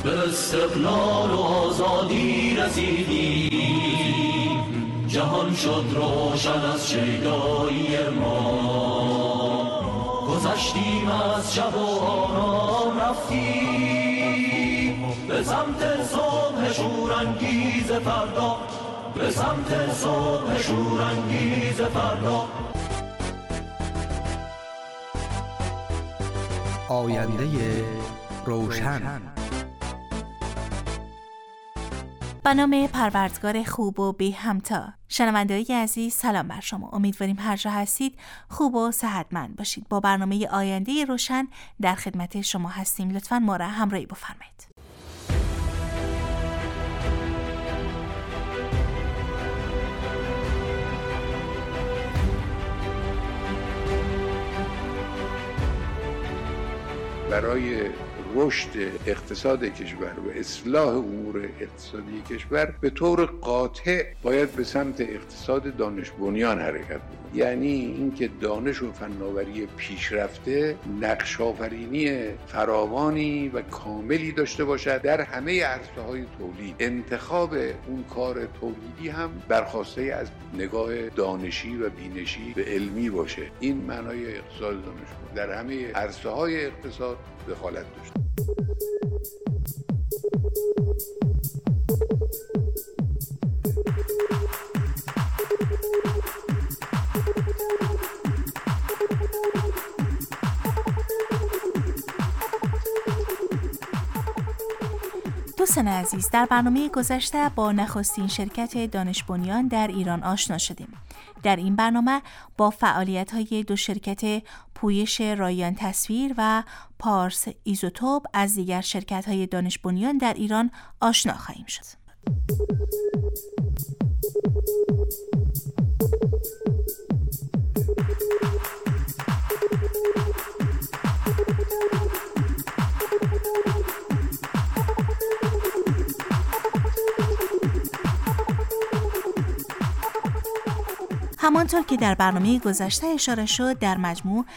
به استقلال و آزادی رسیدیم، جهان شد روشن از شیدایی ما. گذشتیم از شب و آرام رفتیم به سمت صبح شورانگیز فردا، به سمت صبح شورانگیز فردا. آینده روشن. به نام پروردگار خوب و بی همتا. شنونده‌های عزیز سلام بر شما. امیدواریم هر جا هستید خوب و صحتمند باشید. با برنامه آینده روشن در خدمت شما هستیم. لطفاً ما را همراهی بفرمایید. برای رشد اقتصاد کشور و اصلاح امور اقتصادی کشور به طور قاطع باید به سمت اقتصاد دانش بنیان حرکت کنیم. یعنی اینکه دانش و فناوری پیشرفته نقش آفرینی فراوانی و کاملی داشته باشد در همه عرصه‌های تولید. انتخاب اون کار تولیدی هم برخواسته از نگاه دانشی و بینشی به علمی باشه. این معنای اقتصاد دانش بنیان در همه عرصه‌های اقتصاد دخالت داشته. دوستان عزیز، در برنامه گذشته با نخستین شرکت دانش بنیان در ایران آشنا شدیم. در این برنامه با فعالیت‌های دو شرکت پویش رایان تصویر و پارس ایزوتوپ از دیگر شرکت‌های دانش بنیان در ایران آشنا خواهیم شد. همانطور که در برنامه گذشته اشاره شد، در مجموع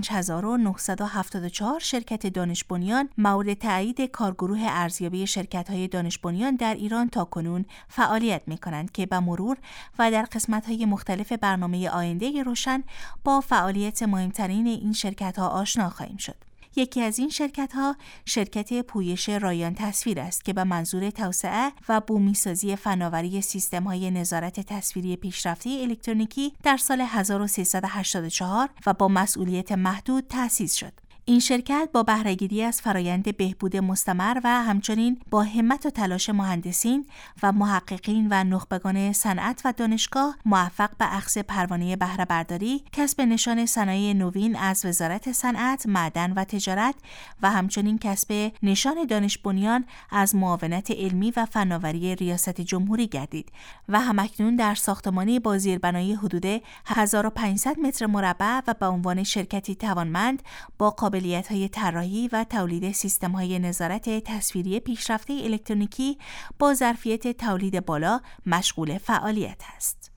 5974 شرکت دانش بنیان مورد تایید کارگروه ارزیابی شرکت‌های دانش بنیان در ایران تاکنون فعالیت می‌کنند که به مرور و در قسمت‌های مختلف برنامه آینده روشن با فعالیت مهمترین این شرکت‌ها آشنا خواهیم شد. یکی از این شرکت‌ها شرکت پویش رایان تصویر است که به منظور توسعه و بومی‌سازی فناوری سیستم‌های نظارت تصویری پیشرفته الکترونیکی در سال 1384 و با مسئولیت محدود تأسیس شد. این شرکت با بهره‌گیری از فرایند بهبود مستمر و همچنین با همت و تلاش مهندسین و محققین و نخبگان صنعت و دانشگاه موفق به اخذ پروانه بهره برداری، کسب نشان صنایع نوین از وزارت صنعت، معدن و تجارت و همچنین کسب نشان دانش بنیان از معاونت علمی و فناوری ریاست جمهوری گردید و همکنون در ساختمانی با زیربنای حدود 1500 متر مربع و به عنوان شرکتی توانمند با قابلیت‌های طراحی و تولید سیستم‌های نظارت تصویری پیشرفته الکترونیکی با ظرفیت تولید بالا مشغول فعالیت است.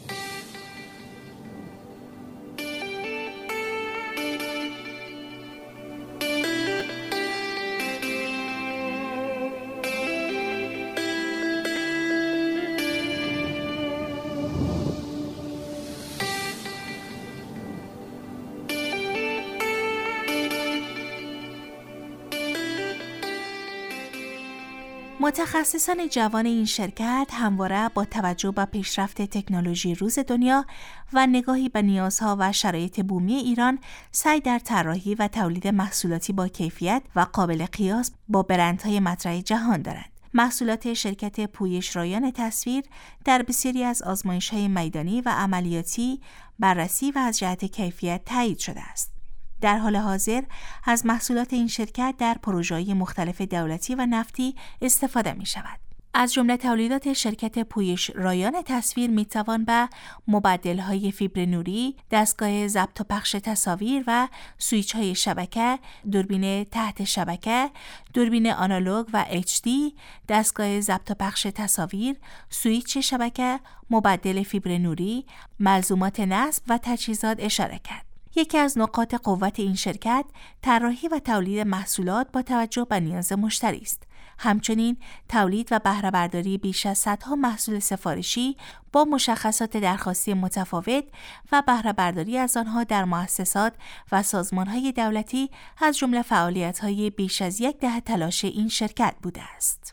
متخصصان جوان این شرکت همواره با توجه به پیشرفت تکنولوژی روز دنیا و نگاهی به نیازها و شرایط بومی ایران سعی در طراحی و تولید محصولاتی با کیفیت و قابل قیاس با برندهای مطرح جهان دارند. محصولات شرکت پویش رایان تصویر در بسیاری از آزمایش‌های میدانی و عملیاتی بررسی و از جهت کیفیت تایید شده است. در حال حاضر از محصولات این شرکت در پروژه‌های مختلف دولتی و نفتی استفاده می شود. از جمله تولیدات شرکت پویش رایان تصویر می توان به مبدل‌های فیبر نوری، دستگاه ضبط و پخش تصاویر و سویچ‌های شبکه، دوربین تحت شبکه، دوربین آنالوگ و HD، دستگاه ضبط و پخش تصاویر، سویچ شبکه، مبدل فیبر نوری، ملزومات نصب و تجهیزات اشاره کرد. یکی از نقاط قوت این شرکت طراحی و تولید محصولات با توجه به نیاز مشتری است. همچنین تولید و بهره برداری بیش از صدها محصول سفارشی با مشخصات درخواستی متفاوت و بهره برداری از آنها در مؤسسات و سازمان‌های دولتی از جمله فعالیت‌های بیش از 10 دهه تلاش این شرکت بوده است.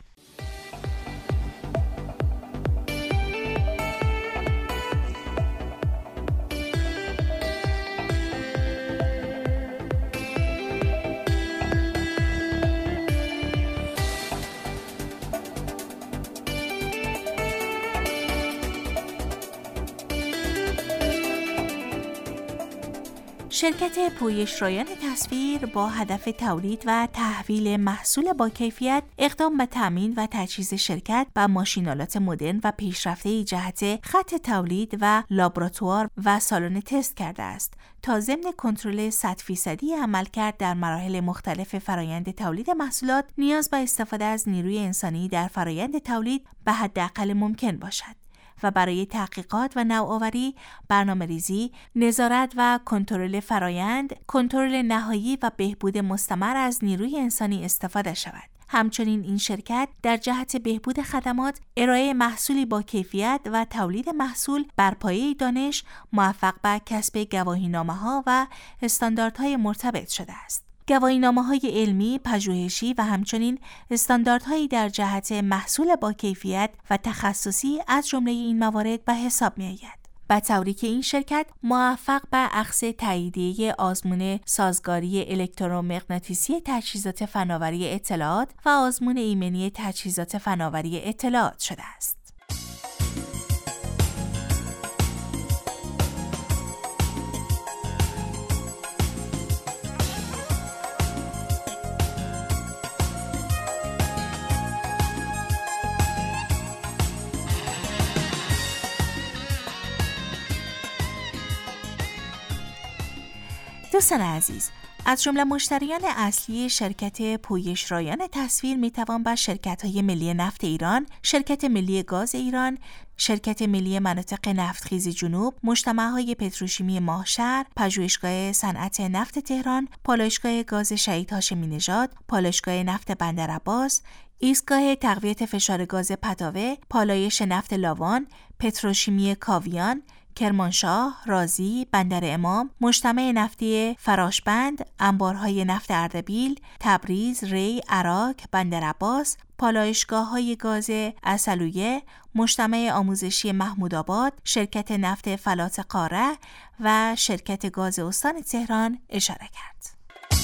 شرکت پویش رایان تصویر با هدف تولید و تحویل محصول با کیفیت اقدام به تامین و تجهیز شرکت با ماشین‌آلات مدرن و پیشرفته جهت خط تولید و لابراتوار و سالن تست کرده است تا ضمن کنترل 100% عملکرد در مراحل مختلف فرایند تولید محصولات نیاز به استفاده از نیروی انسانی در فرایند تولید به حداقل ممکن باشد و برای تحقیقات و نوآوری، برنامه‌ریزی، نظارت و کنترل فرایند، کنترل نهایی و بهبود مستمر از نیروی انسانی استفاده شود. همچنین این شرکت در جهت بهبود خدمات، ارائه محصولی با کیفیت و تولید محصول بر پایه دانش موفق به کسب گواهینامه‌ها و استانداردهای مرتبط شده است. گواهینامه‌های علمی، پژوهشی و همچنین استانداردهایی در جهت محصول با کیفیت و تخصصی از جمله این موارد به حساب می‌آید. به طوری که این شرکت موفق به اخذ تاییدیه آزمون سازگاری الکترومغناطیسی تجهیزات فناوری اطلاعات و آزمون ایمنی تجهیزات فناوری اطلاعات شده است. دوستان عزیز، از جمله مشتریان اصلی شرکت پویش رایان تصویر میتوان به شرکت‌های ملی نفت ایران، شرکت ملی گاز ایران، شرکت ملی مناطق نفتخیز جنوب، مجتمع‌های پتروشیمی ماهشهر، پژوهشگاه صنعت نفت تهران، پالایشگاه گاز شهید هاشمی نژاد، پالایشگاه نفت بندرعباس، ایستگاه تقویت فشار گاز پتاوه، پالایش نفت لاوان، پتروشیمی کاویان، کرمانشاه، رازی، بندر امام، مجتمع نفتی فراشبند، انبارهای نفت اردبیل، تبریز، ری، عراق، بندرعباس، پالایشگاه‌های گاز عسلویه، مجتمع آموزشی محمودآباد، شرکت نفت فلات قاره و شرکت گاز استان تهران اشاره کرد.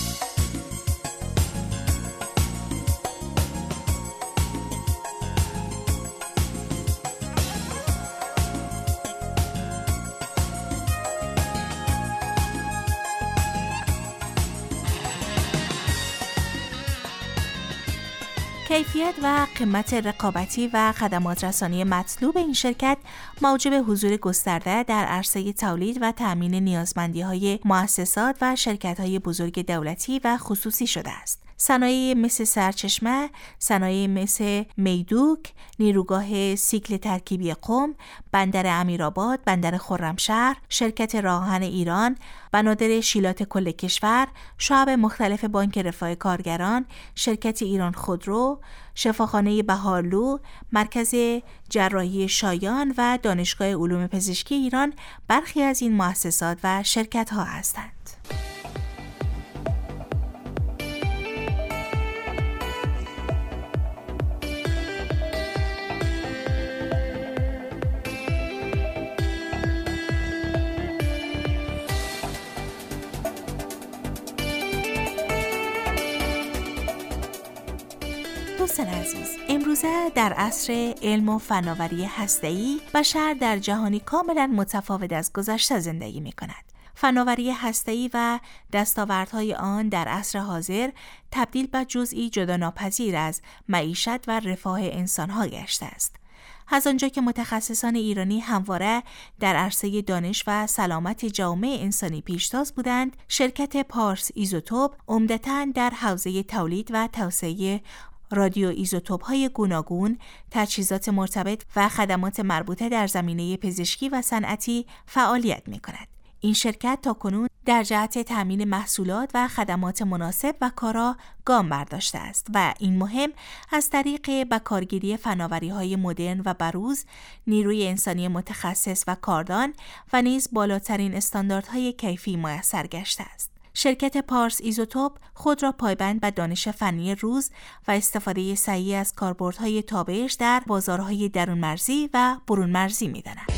کیفیت و قیمت رقابتی و خدمات رسانی مطلوب این شرکت موجب حضور گسترده در عرصه تولید و تأمین نیازمندی‌های مؤسسات و شرکت‌های بزرگ دولتی و خصوصی شده است. صنایع مثل سرچشمه، صنایع مثل میدوک، نیروگاه سیکل ترکیبی قم، بندر امیرآباد، بندر خرمشهر، شرکت راهن ایران، بنادر شیلات کل کشور، شعب مختلف بانک رفاه کارگران، شرکت ایران خودرو، شفاخانه بهارلو، مرکز جراحی شایان و دانشگاه علوم پزشکی ایران برخی از این مؤسسات و شرکت‌ها هستند. دوستان عزیز، امروزه در عصر علم و فناوری هسته‌ای بشر در جهانی کاملا متفاوت از گذشته زندگی می‌کند. فناوری هسته‌ای و دستاوردهای آن در عصر حاضر تبدیل به جزئی جداناپذیر از معیشت و رفاه انسان‌ها گشته است. از آنجا که متخصصان ایرانی همواره در عرصه دانش و سلامت جامعه انسانی پیشتاز بودند، شرکت پارس ایزوتوپ عمدتاً در حوزه تولید و توسعه رادیو ایزوتوپ‌های گوناگون، تجهیزات مرتبط و خدمات مربوطه در زمینه پزشکی و صنعتی فعالیت می‌کند. این شرکت تاکنون در جهت تامین محصولات و خدمات مناسب و کارا گام برداشته است و این مهم از طریق بکارگیری فناوری‌های مدرن و بروز، نیروی انسانی متخصص و کاردان و نیز بالاترین استانداردهای کیفی میسر گشته است. شرکت پارس ایزوتوپ خود را پایبند به دانش فنی روز و استفاده صحیح از کاربردهای تابعش در بازارهای درون مرزی و برون مرزی می‌داند.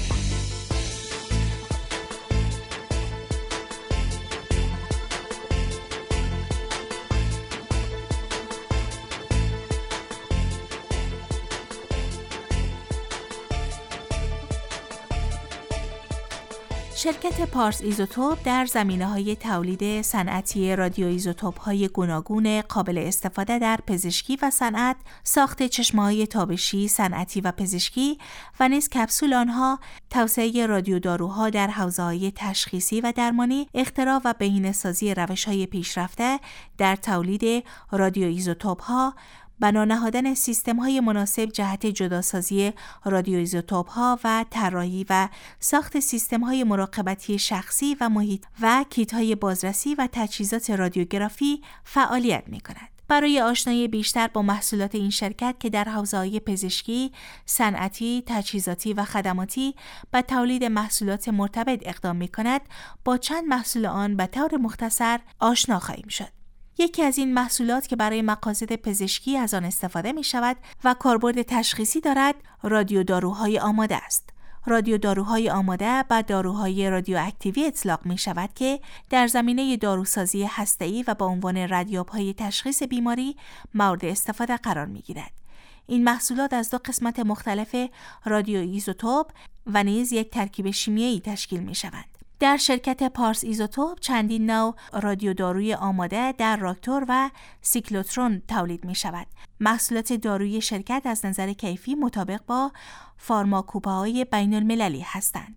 شرکت پارس ایزوتوپ در زمینه‌های تولید صنعتی رادیوایزوتوپ‌های گوناگون قابل استفاده در پزشکی و صنعت، ساخت چشمه‌های تابشی صنعتی و پزشکی و نیز کپسول آنها، توسعه رادیوداروها در حوزه‌های تشخیصی و درمانی، اختراع و بهینه‌سازی روش‌های پیشرفته در تولید رادیوایزوتوپ‌ها، بنا نهادن سیستم‌های مناسب جهت جداسازی رادیوایزوتوپ‌ها و طراحی و ساخت سیستم‌های مراقبتی شخصی و محیط و کیت‌های بازرسی و تجهیزات رادیوگرافی فعالیت می‌کند. برای آشنایی بیشتر با محصولات این شرکت که در حوزه‌های پزشکی، صنعتی، تجهیزاتی و خدماتی به تولید محصولات مرتبط اقدام می‌کند، با چند محصول آن به طور مختصر آشنا خواهیم شد. یکی از این محصولات که برای مقاصد پزشکی از آن استفاده می شود و کاربرد تشخیصی دارد، رادیوداروهای آماده است. رادیوداروهای آماده به داروهای رادیواکتیوی اطلاق می شود که در زمینه داروسازی هسته‌ای و با عنوان ردیاب‌های تشخیص بیماری مورد استفاده قرار می گیرد. این محصولات از 2 قسمت مختلف رادیوایزوتوپ و نیز یک ترکیب شیمیایی تشکیل می شوند. در شرکت پارس ایزوتوپ چندین نوع رادیوداروی آماده در راکتور و سیکلوترون تولید می شود. محصولات دارویی شرکت از نظر کیفی مطابق با فارماکوپهای بین المللی هستند.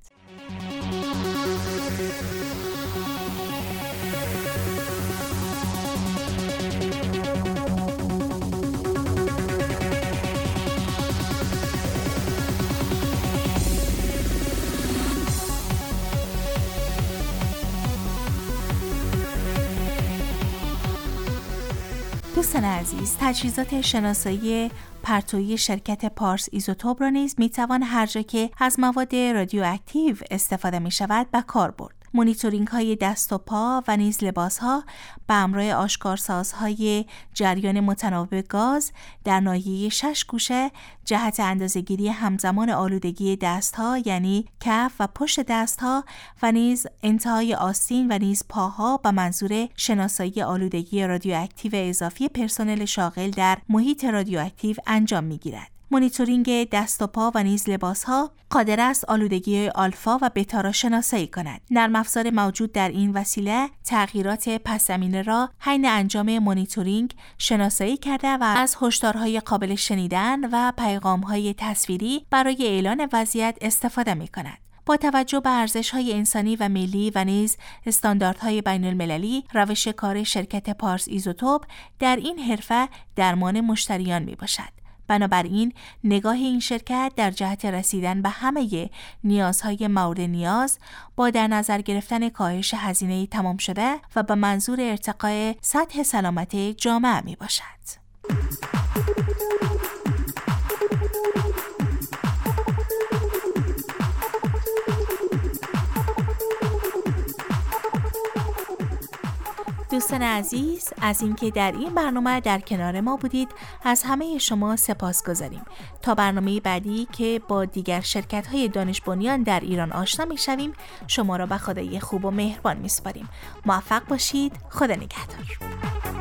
دوستان عزیز، تجهیزات شناسایی پرتویی شرکت پارس ایزوتوپ را نیز میتوان هر جا که از مواد رادیواکتیو استفاده می شود به کار برد. مونیتورینگ های دست و پا و نیز لباس ها به همراه آشکارسازهای جریان متناوب گاز در ناحیه 6 گوشه جهت اندازه‌گیری همزمان آلودگی دست ها، یعنی کف و پشت دست ها و نیز انتهای آستین و نیز پاها به منظور شناسایی آلودگی رادیواکتیو اضافی پرسنل شاغل در محیط رادیواکتیو انجام می گیرد. مونیتورینگ دست و پا و نیز لباس‌ها قادر است آلودگی آلفا و بتا را شناسایی کند. نرم افزار موجود در این وسیله تغییرات پس زمینه را حین انجام مونیتورینگ شناسایی کرده و از هشدارهای قابل شنیدن و پیغام‌های تصویری برای اعلان وضعیت استفاده می‌کند. با توجه به ارزش‌های انسانی و ملی و نیز استانداردهای بین‌المللی، روش کار شرکت پارس ایزوتوپ در این حرفه درمان مشتریان میباشد. بنابراین نگاه این شرکت در جهت رسیدن به همه نیازهای مورد نیاز با در نظر گرفتن کاهش هزینه تمام شده و به منظور ارتقاء سطح سلامت جامعه می باشد. دوستان عزیز، از اینکه در این برنامه در کنار ما بودید از همه شما سپاسگزاریم. تا برنامه بعدی که با دیگر شرکت‌های دانش بنیان در ایران آشنا می‌شویم، شما را به خدای خوب و مهربان می‌سپاریم. موفق باشید. خدا نگهدار.